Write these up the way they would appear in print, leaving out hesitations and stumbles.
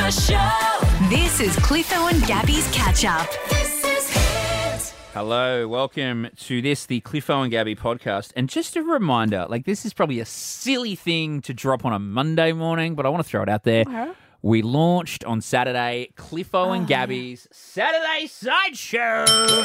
the show. This is Cliffo and Gabby's Catch Up. This is Hit. Hello, welcome to the Cliffo and Gabby podcast. And just a reminder, this is probably a silly thing to drop on a Monday morning, but I want to throw it out there. Okay. We launched on Saturday Cliffo and Gabby's Saturday Sideshow.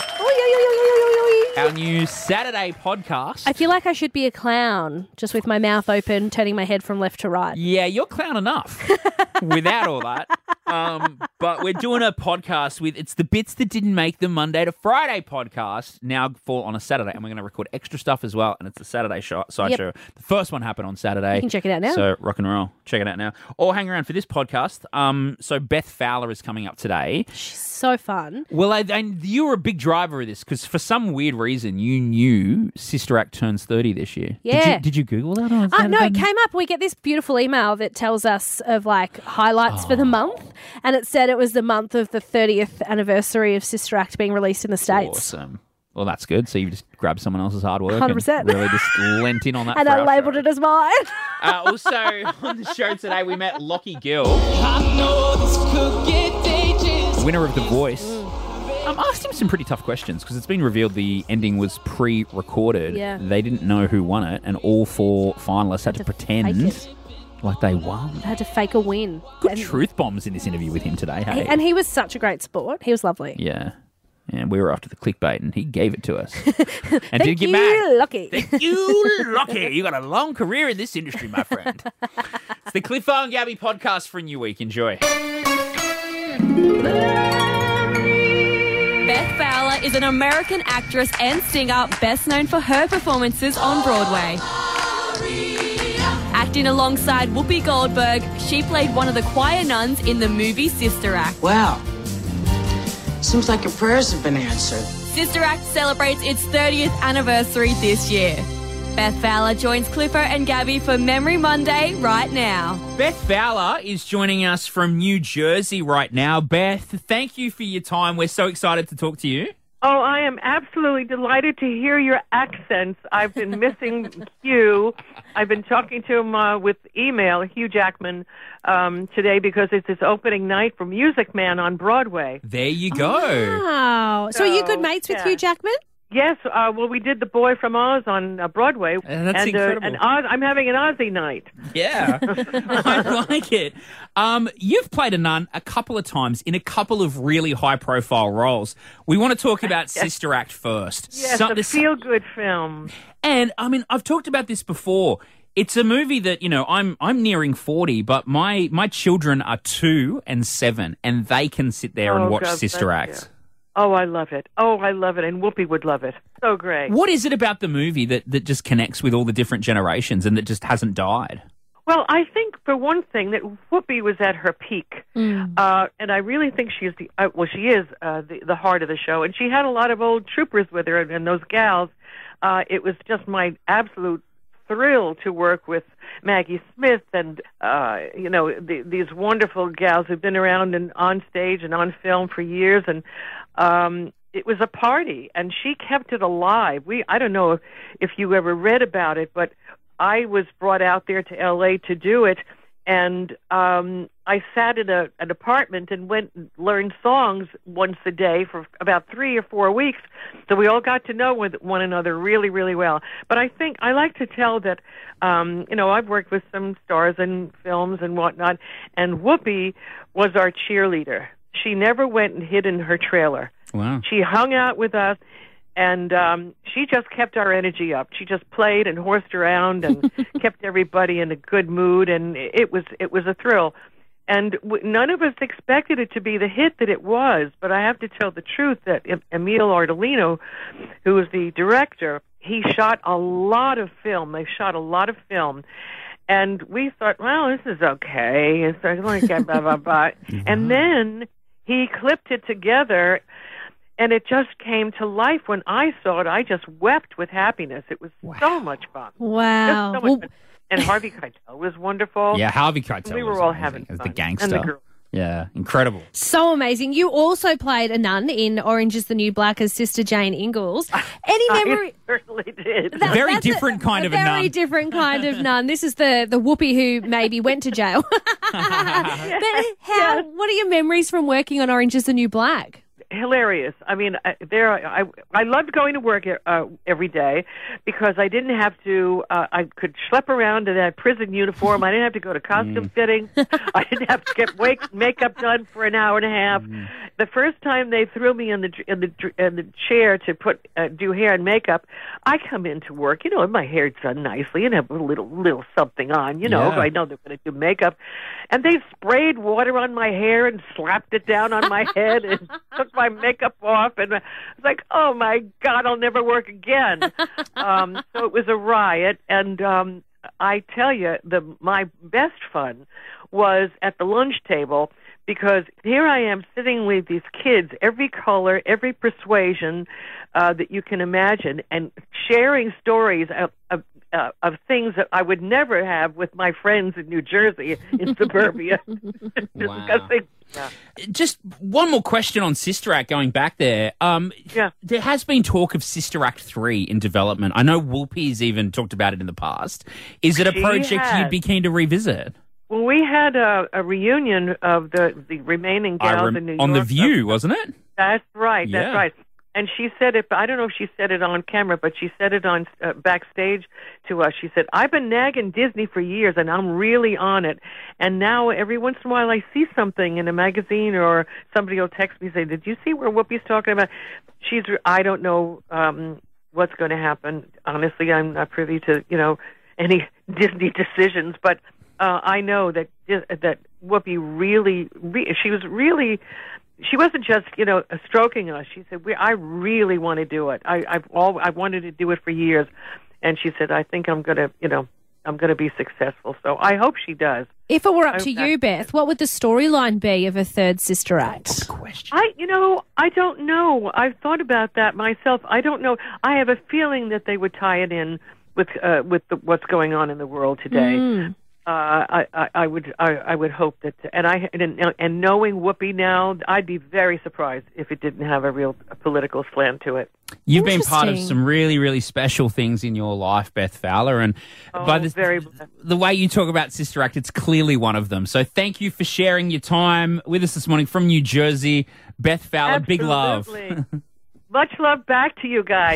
Our new Saturday podcast. I feel like I should be a clown, just with my mouth open, turning my head from left to right. Yeah, you're clown enough without all that. But we're doing a podcast it's the bits that didn't make the Monday to Friday podcast now fall on a Saturday. And we're going to record extra stuff as well. And it's a Saturday sideshow. Yep. The first one happened on Saturday. You can check it out now. So rock and roll. Check it out now. Or hang around for this podcast. So Beth Fowler is coming up today. She's so fun. Well, and you were a big driver of this because for some weird reason you knew Sister Act turns 30 this year. Yeah. Did you Google that? Or No, it came up. We get this beautiful email that tells us of highlights for the month. And it said it was the month of the 30th anniversary of Sister Act being released in the States. Awesome. Well, that's good. So you just grabbed someone else's hard work 100%. and really just lent in on that. And I labelled it as mine. Also, on the show today, we met Lockie Gill, winner of The Voice. Asked him some pretty tough questions because it's been revealed the ending was pre-recorded. Yeah. They didn't know who won it, and all four finalists had to pretend fake it. like they won. I had to fake a win. Good truth bombs in this interview with him today, hey? And he was such a great sport. He was lovely. Yeah. And we were after the clickbait, and he gave it to us. And Thank didn't get you, mad. Lucky. Thank you, Lucky. You got a long career in this industry, my friend. It's the Cliffo and Gabby podcast for a new week. Enjoy. Beth Fowler is an American actress and singer best known for her performances on Broadway. Acting alongside Whoopi Goldberg, she played one of the choir nuns in the movie Sister Act. Wow. Seems like your prayers have been answered. Sister Act celebrates its 30th anniversary this year. Beth Fowler joins Cliffo and Gabby for Memory Monday right now. Beth Fowler is joining us from New Jersey right now. Beth, thank you for your time. We're so excited to talk to you. Oh, I am absolutely delighted to hear your accents. I've been missing Hugh. I've been talking to him with email, Hugh Jackman, today because it's his opening night for Music Man on Broadway. There you go. Wow. So are you good mates with yeah. Hugh Jackman? Yes, well, we did The Boy from Oz on Broadway. That's incredible. And Oz, I'm having an Ozzy night. Yeah, I like it. You've played a nun a couple of times in a couple of really high-profile roles. We want to talk about Sister Act first. Yes, a feel-good film. And, I've talked about this before. It's a movie that, I'm nearing 40, but my children are 2 and 7, and they can sit there and watch God, Sister Act. Oh, I love it. Oh, I love it. And Whoopi would love it. So great. What is it about the movie that just connects with all the different generations and that just hasn't died? Well, I think, for one thing, that Whoopi was at her peak. And I really think she is the heart of the show. And she had a lot of old troopers with her and those gals. It was just my absolute thrill to work with Maggie Smith and, these wonderful gals who've been around and on stage and on film for years. And it was a party, and she kept it alive. I don't know if you ever read about it, but I was brought out there to L.A. to do it, and I sat in an apartment and went and learned songs once a day for about 3 or 4 weeks. So we all got to know one another really, really well. But I think I like to tell that, I've worked with some stars in films and whatnot, and Whoopi was our cheerleader. She never went and hid in her trailer. Wow. She hung out with us, and she just kept our energy up. She just played and horsed around and kept everybody in a good mood, and it was a thrill. And none of us expected it to be the hit that it was, but I have to tell the truth that Emile Ardolino, who was the director, he shot a lot of film. They shot a lot of film. And we thought, well, this is okay. It's like blah, blah, blah. And then he clipped it together, and it just came to life. When I saw it, I just wept with happiness. It was so much fun. Wow. Just so much fun. And Harvey Keitel was wonderful. Yeah, Harvey Keitel. We were all having fun. As the gangster. And the girl. Yeah, incredible. So amazing. You also played a nun in Orange is the New Black as Sister Jane Ingalls. Any memory? I certainly did. Very That's different kind of a nun. Very different kind of nun. This is the Whoopi who maybe went to jail. But what are your memories from working on Orange is the New Black? Hilarious. I mean, I loved going to work every day because I didn't have to. I could schlep around in that prison uniform. I didn't have to go to costume fitting. I didn't have to get makeup done for an hour and a half. The first time they threw me in the chair to do hair and makeup, I come into work, and my hair's done nicely and have a little something on, Yeah. I know they're going to do makeup, and they sprayed water on my hair and slapped it down on my head and took my makeup off, and I was like, oh my God, I'll never work again. So it was a riot, and I tell you, my best fun was at the lunch table, because here I am sitting with these kids, every color, every persuasion that you can imagine, and sharing stories of things that I would never have with my friends in New Jersey, in suburbia. Discussing. Yeah. Just one more question on Sister Act, going back there. There has been talk of Sister Act 3 in development. I know Whoopi's even talked about it in the past. Is it a project you'd be keen to revisit? Well, we had a reunion of the remaining gals in New York. On The View, wasn't it? That's right. Yeah. That's right. And she said it, but I don't know if she said it on camera, but she said it on backstage to us. She said, I've been nagging Disney for years, and I'm really on it. And now every once in a while I see something in a magazine or somebody will text me and say, did you see where Whoopi's talking about? I don't know what's going to happen. Honestly, I'm not privy to, any Disney decisions, but I know that Whoopi really, she wasn't just, stroking us. She said, I really want to do it. I've wanted to do it for years. And she said, I think I'm going to be successful. So I hope she does. If it were up to you, Beth, what would the storyline be of a third Sister Act? I don't know. I've thought about that myself. I don't know. I have a feeling that they would tie it in with what's going on in the world today. I would hope that, and knowing Whoopi now, I'd be very surprised if it didn't have a real political slant to it. You've been part of some really, really special things in your life, Beth Fowler, and by the way you talk about Sister Act, it's clearly one of them. So thank you for sharing your time with us this morning from New Jersey, Beth Fowler. Absolutely. Big love. Much love back to you guys.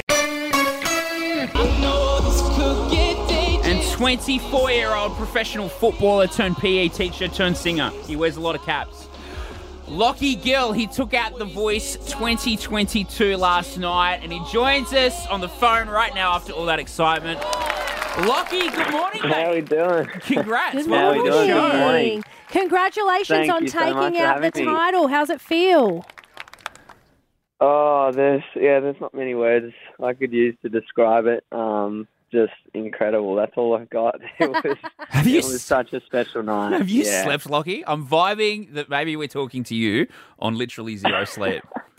And 24-year-old professional footballer turned PE teacher turned singer. He wears a lot of caps. Lockie Gill, he took out The Voice 2022 last night, and he joins us on the phone right now after all that excitement. Lockie, good morning, mate. How are we doing? Congrats. Good How are we doing? Good morning. Congratulations Thank on you so much taking for out the having me. title. How's it feel? Oh, there's not many words I could use to describe it. Just incredible. That's all I got. It was such a special night. Have you slept, Lockie? I'm vibing that maybe we're talking to you on literally zero sleep.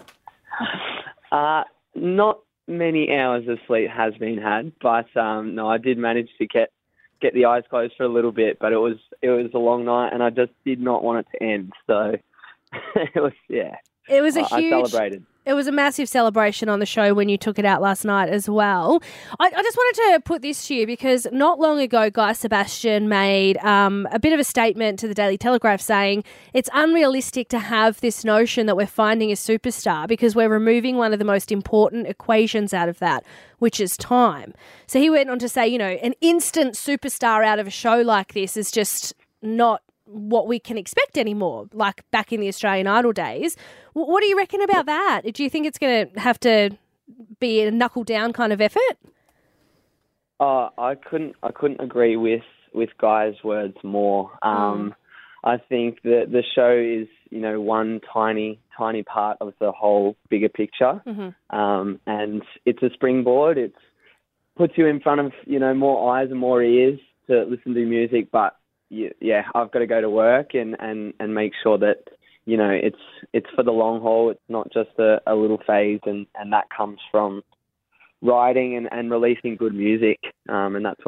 Not many hours of sleep has been had, but no, I did manage to get the eyes closed for a little bit, but it was a long night, and I just did not want it to end. So it was I celebrated. It was a massive celebration on the show when you took it out last night as well. I just wanted to put this to you because not long ago, Guy Sebastian made a bit of a statement to the Daily Telegraph saying it's unrealistic to have this notion that we're finding a superstar because we're removing one of the most important equations out of that, which is time. So he went on to say, an instant superstar out of a show like this is just not what we can expect anymore, like back in the Australian Idol days. What do you reckon about that? Do you think it's going to have to be a knuckle down kind of effort? I couldn't agree with Guy's words more. I think that the show is, one tiny part of the whole bigger picture. And it's a springboard. It puts you in front of, more eyes and more ears to listen to music, but I've got to go to work and make sure that, it's for the long haul. It's not just a little phase, and that comes from writing and releasing good music. And that's what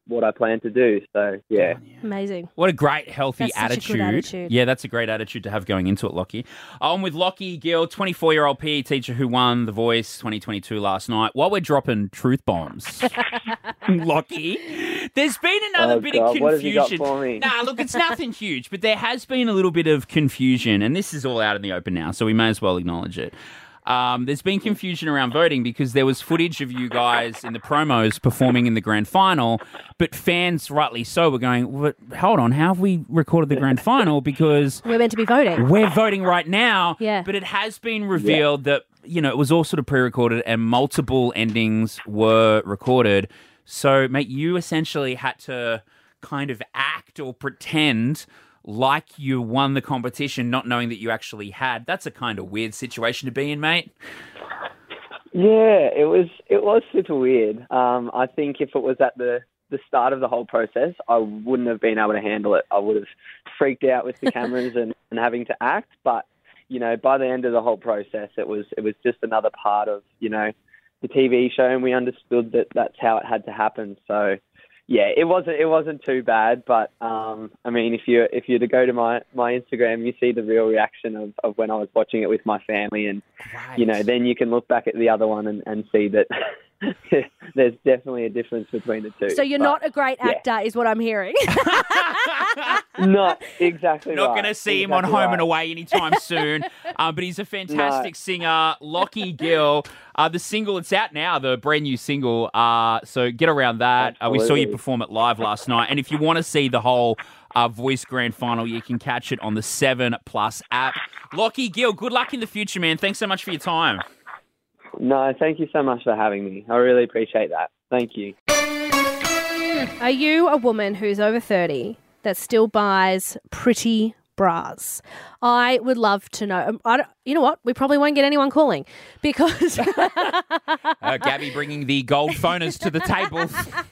what I plan to do. So yeah. Amazing. What a great, healthy That's such a attitude. good attitude. Yeah, that's a great attitude to have going into it, Lockie. I'm with Lockie Gill, 24-year-old PE teacher who won The Voice 2022 last night. While we're dropping truth bombs, Lockie, there's been another bit of confusion. What have you got for me? Nah, look, it's nothing huge, but there has been a little bit of confusion, and this is all out in the open now, so we may as well acknowledge it. There's been confusion around voting because there was footage of you guys in the promos performing in the grand final, but fans, rightly so, were going, hold on, how have we recorded the grand final? Because We're meant to be voting. we're voting right now. Yeah. But it has been revealed that, it was all sort of pre-recorded and multiple endings were recorded. So, mate, you essentially had to kind of act or pretend like you won the competition, not knowing that you actually had. That's a kind of weird situation to be in, mate. Yeah, it was super weird. I think if it was at the start of the whole process, I wouldn't have been able to handle it. I would have freaked out with the cameras and having to act. But, by the end of the whole process, it was just another part of, the TV show, and we understood that that's how it had to happen. So, yeah, it wasn't too bad, but if you're to go to my Instagram, you see the real reaction of when I was watching it with my family, and then you can look back at the other one and see that there's definitely a difference between the two. So you're not a great actor, is what I'm hearing. Not exactly. Not right. going to see him on Home and Away anytime soon, but he's a fantastic singer, Lockie Gill. The single, it's out now, the brand new single, so get around that. We saw you perform it live last night, and if you want to see the whole Voice Grand Final, you can catch it on the 7 Plus app. Lockie Gill, good luck in the future, man. Thanks so much for your time. No, thank you so much for having me. I really appreciate that. Thank you. Are you a woman who's over 30 that still buys pretty bras? I would love to know. You know what? We probably won't get anyone calling because... Gabby bringing the gold phoners to the table.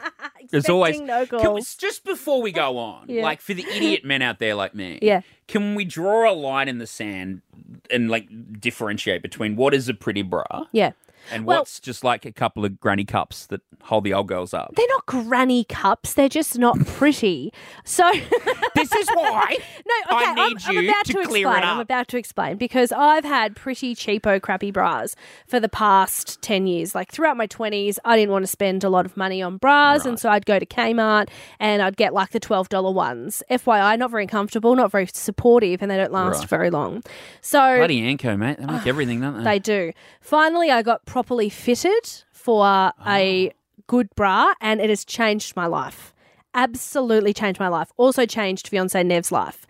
As always. No calls. Just before we go on, like for the idiot men out there like me, can we draw a line in the sand and differentiate between what is a pretty bra? Yeah. And what's just like a couple of granny cups that hold the old girls up? They're not granny cups. They're just not pretty. So this is why I need you to clear it up. I'm about to explain because I've had pretty cheapo, crappy bras for the past 10 years. Like throughout my 20s, I didn't want to spend a lot of money on bras, and so I'd go to Kmart and I'd get like the $12 ones. FYI, not very comfortable, not very supportive, and they don't last very long. So bloody Anko, mate. They make everything, don't they? They do. Finally, I got properly fitted for a good bra, and it has changed my life. Absolutely changed my life. Also changed fiancé Nev's life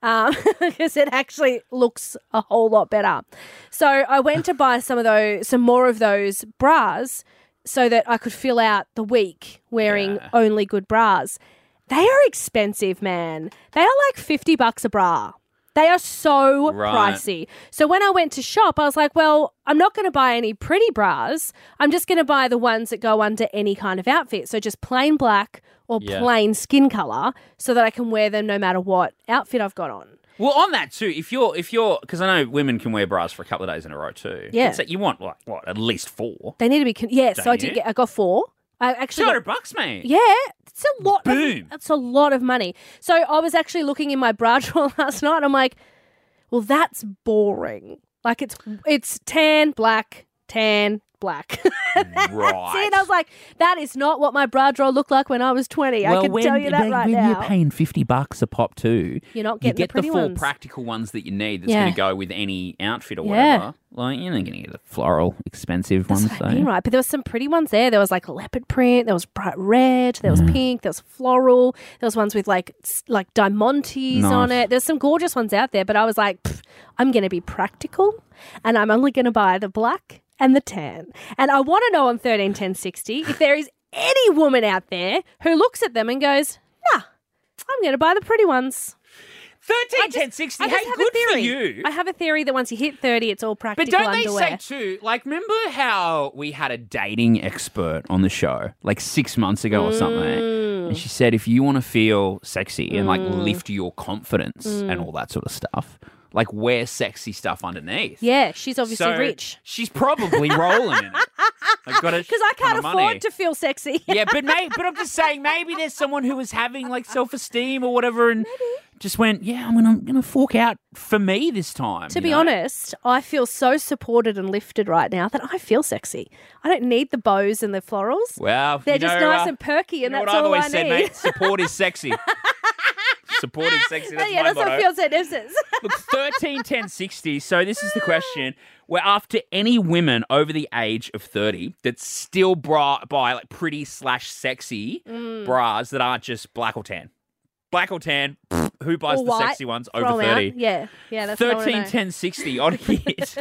because it actually looks a whole lot better. So I went to buy some more of those bras so that I could fill out the week wearing only good bras. They are expensive, man. They are like $50 a bra. They are so pricey. So when I went to shop, I was like, well, I'm not going to buy any pretty bras. I'm just going to buy the ones that go under any kind of outfit. So just plain black or plain skin colour so that I can wear them no matter what outfit I've got on. Well, on that too, if you're, because I know women can wear bras for a couple of days in a row too. Yeah. So you want at least 4. They need to be, so I got 4. I actually $200, mate. Yeah, it's a lot. Boom. That's a lot of money. So I was actually looking in my bra drawer last night. And I'm like, well, that's boring. Like it's tan, black, tan, black. That's it. I was like, that is not what my bra drawer looked like when I was 20. I can tell you that right now. When you're paying $50 a pop too, you're not getting you get the pretty the 4 ones. Practical ones that you need that's going to go with any outfit or whatever. Like, you're not going to get the floral, expensive ones. That's what I mean, right? But there was some pretty ones there. There was like leopard print, there was bright red, there was pink, there was floral, there was ones with like diamantes on it. There's some gorgeous ones out there, but I was like, I'm going to be practical and I'm only going to buy the black and the tan. And I want to know on 131060 if there is any woman out there who looks at them and goes, nah, I'm going to buy the pretty ones. 131060, hey, good for you. I have a theory that once you hit 30, it's all practical But don't underwear. they say too, remember how we had a dating expert on the show 6 months ago or something? And she said if you want to feel sexy and lift your confidence and all that sort of stuff, wear sexy stuff underneath. Yeah, she's obviously rich. She's probably rolling in it. I've got Because I can't afford to feel sexy. Yeah, but I'm just saying, maybe there's someone who was having like self-esteem or whatever, and just went, yeah, I'm gonna fork out for me this time. To be honest, I feel so supported and lifted right now that I feel sexy. I don't need the bows and the florals. Well, they're just nice and perky, and you know that's what I've all always I said, need. mate. Support is sexy. Support is sexy. That's my that's motto. what feels at Ipsons. Look, 13, 10, 60. So this is the question. We're after any women over the age of 30 that still buy like pretty/sexy bras that aren't just black or tan. Black or tan, who buys Or the white, sexy ones throw over 'em out. 30? Yeah, that's what I wanna 13, know. 10, 60 on hit.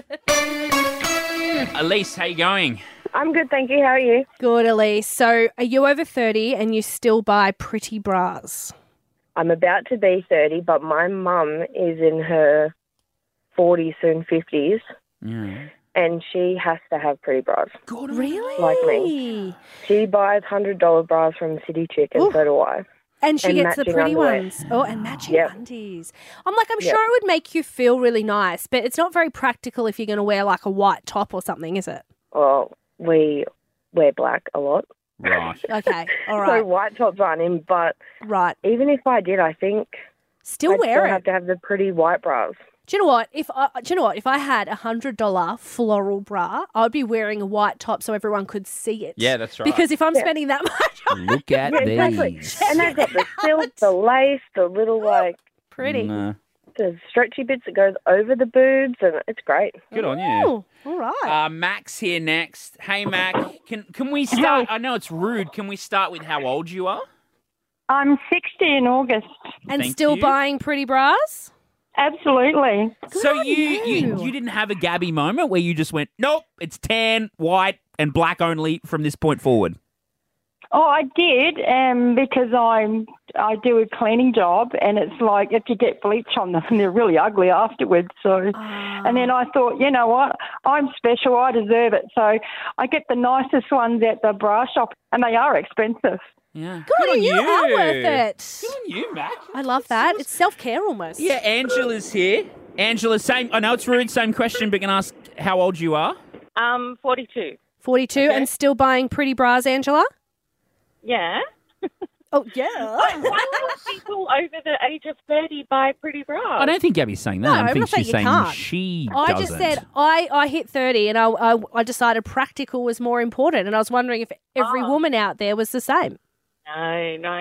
Elise, how you going? I'm good, thank you. How are you? Good, Elise. So are you over 30 and you still buy pretty bras? I'm about to be 30, but my mum is in her 40s, soon 50s, Yeah. and she has to have pretty bras. Really? Like me. She buys $100 bras from City Chick, and so do I. And she And gets the matching pretty underwear. ones. Oh, and matching Yep. undies. I'm Yep. sure it would make you feel really nice, but it's not very practical if you're going to wear like a white top or something, is it? Well, we wear black a lot. Right. Okay, all So right. white tops aren't in, but Right. even if I did, I think Still I'd wear still it. have to have the pretty white bras. Do you know what? If I had $100 floral bra, I'd be wearing a white top so everyone could see it. Yeah, that's right. Because if I'm spending that much, Look at Yeah, exactly. these. And they've got the silk, the lace, the little pretty. No. the stretchy bits that goes over the boobs, and it's great. Good on you. Oh, all right. Max here next. Hey, Mac, can we start? I know it's rude. Can we start with how old you are? I'm 60 in August. And thank still you. buying pretty bras? Absolutely. So you didn't have a Gabby moment where you just went, nope, it's tan, white, and black only from this point forward. Oh, I did, because I do a cleaning job, and it's like if you get bleach on them, they're really ugly afterwards. So, and then I thought, you know what, I'm special, I deserve it. So I get the nicest ones at the bra shop, and they are expensive. Yeah. Good on you. you. Are worth it. Good on you, Mac. I love that. It's self-care almost. Yeah, Angela's here. Angela, same. I know it's rude, same question, but can I ask how old you are? 42. 42 and still buying pretty bras, Angela? Yeah. Oh, yeah. Why would people over the age of 30 buy pretty bras? I don't think Gabby's saying that. No, I I'm think not saying she's you saying can't. she I doesn't. just said I hit 30 and I decided practical was more important, and I was wondering if every woman out there was the same. No.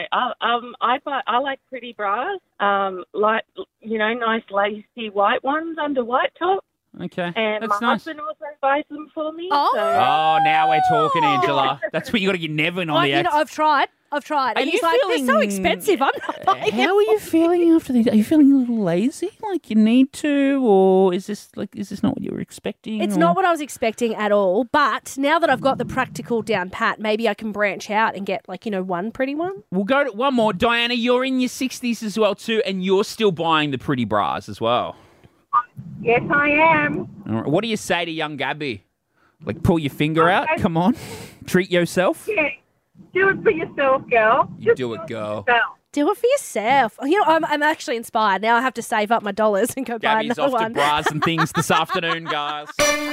I like pretty bras. Like nice lacy white ones under white top. Okay, And that's my nice. husband also buys them for me. Oh. So. Oh, now we're talking, Angela. That's what you got to get Nevin on the You know, X. I've tried. Are And he's you like, they're so feeling- expensive. I'm not buying How are you feeling after these? Are you feeling a little lazy, like you need to, or is this not what you were expecting? It's or- not what I was expecting at all. But now that I've got the practical down pat, maybe I can branch out and get one pretty one. We'll go to one more. Diana, you're in your 60s as well too, and you're still buying the pretty bras as well. Yes, I am. All right. What do you say to young Gabby? Like, pull your finger out. Come on, treat yourself. Yeah. Do it for yourself, girl. You do it, girl. Do it for yourself. You know, I'm actually inspired. Now I have to save up my dollars and go buy Gabby's another off one. to bras and things this afternoon, guys.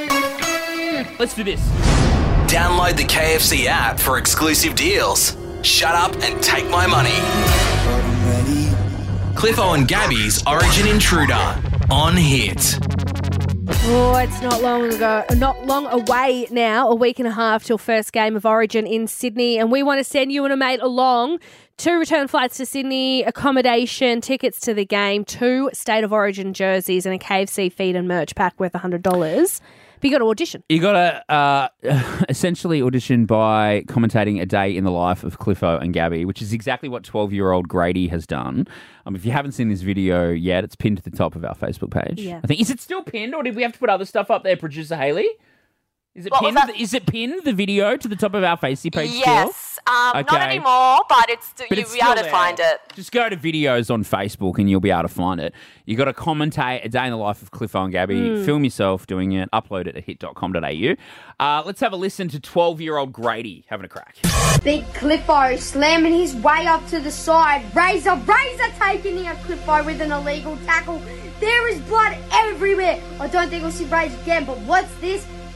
Let's do this. Download the KFC app for exclusive deals. Shut up and take my money. Cliffo and Gabby's Origin Intruder on Hit. Oh, it's not long away now, a week and a half till first game of Origin in Sydney, and we want to send you and a mate along. 2 return flights to Sydney, accommodation, tickets to the game, 2 State of Origin jerseys, and a KFC feed and merch pack worth $100. But you got to audition. You got to essentially audition by commentating a day in the life of Cliffo and Gabby, which is exactly what 12-year-old Grady has done. If you haven't seen this video yet, it's pinned to the top of our Facebook page. Yeah. I think. Is it still pinned, or did we have to put other stuff up there, producer Haley? Is it pinned? Is it pinned, the video, to the top of our Facey page Yes. Not Okay. anymore, but But you'll it's be able still to there. find it. Just go to videos on Facebook and you'll be able to find it. You got to commentate a day in the life of Cliffo and Gabby, film yourself doing it, upload it at hit.com.au. Let's have a listen to 12-year-old Grady having a crack. Big Cliffo slamming his way up to the side. Razor taking out Cliffo with an illegal tackle. There is blood everywhere. I don't think we'll see Razor again, but what's this?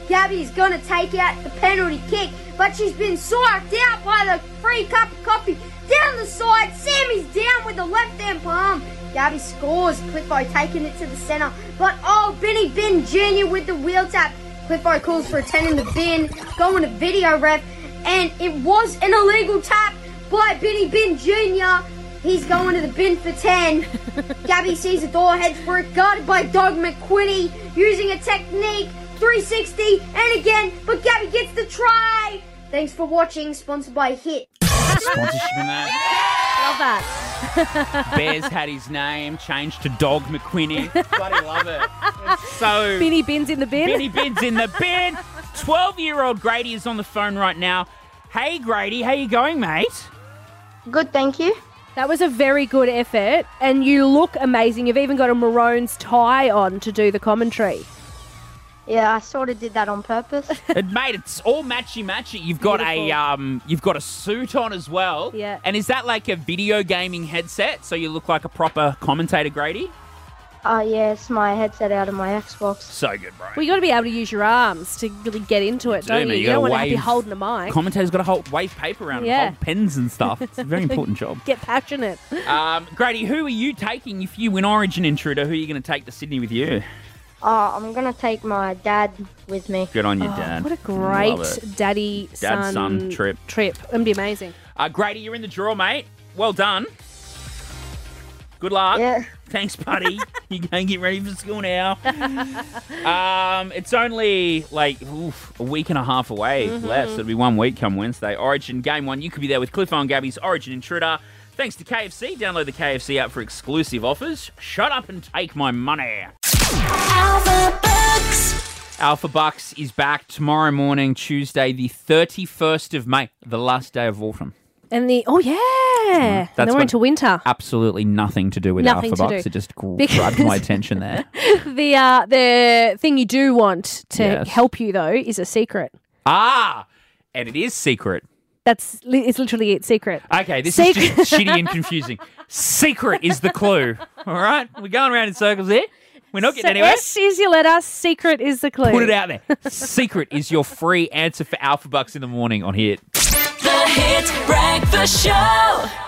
Gabby's gonna take out the penalty kick, but she's been psyched out by the free cup of coffee. Down the side, Sammy's down with the left-hand palm. Gabby scores, Cliffo taking it to the centre, but Benny Bin Jr. with the wheel tap. Cliffo calls for a 10 in the bin, going to video ref, and it was an illegal tap by Benny Bin Jr. He's going to the bin for 10. Gabby sees the door, heads for it, guarded by Doug McQuinney, using a technique, 360, and again, but Gabby gets the try. Thanks for watching, sponsored by Hit. Sponsorship in that. Love that. Bears had his name changed to Dog McQuinney. Bloody love it. It's so... Benny Bin's in the bin. Benny Bin's in the bin. 12-year-old Grady is on the phone right now. Hey, Grady, how you going, mate? Good, thank you. That was a very good effort, and you look amazing. You've even got a Maroons tie on to do the commentary. Yeah, I sort of did that on purpose. Mate, it's all matchy-matchy. You've got a suit on as well. Yeah. And is that like a video gaming headset, so you look like a proper commentator, Grady? Yeah, it's my headset out of my Xbox. So good, bro. Well, you got to be able to use your arms to really get into it, don't you? Man, You don't want to be holding a mic. Commentators got to wave paper around, Yeah. hold pens and stuff. It's a very important job. Get passionate. Grady, who are you taking if you win Origin, Intruder? Who are you going to take to Sydney with you? I'm going to take my dad with me. Good on you, Dad. What a Love great it. daddy-son trip. It'll be amazing. Grady, you're in the draw, mate. Well done. Good luck. Yeah. Thanks, buddy. You go and get ready for school now. It's only like a week and a half away left. It'll be 1 week come Wednesday. Origin Game 1. You could be there with Cliffo and Gabby's Origin Intruder. Thanks to KFC. Download the KFC app for exclusive offers. Shut up and take my money. Alpha Bucks. Alpha Bucks is back tomorrow morning, Tuesday, the 31st of May, the last day of autumn. And and then we're into winter. Absolutely nothing to do with Nothing Alpha to Bucks. do. It just grabbed my attention there. The thing you do want to Yes. help you, though, is a secret. And it is secret. It's literally its secret. Okay, this is just shitty and confusing. Secret is the clue. All right? We're going around in circles here. We're not getting anywhere. S is your letter, secret is the clue. Put it out there. Secret is your free answer for Alpha Bucks in the morning on Hit. The Hit Breakfast Show.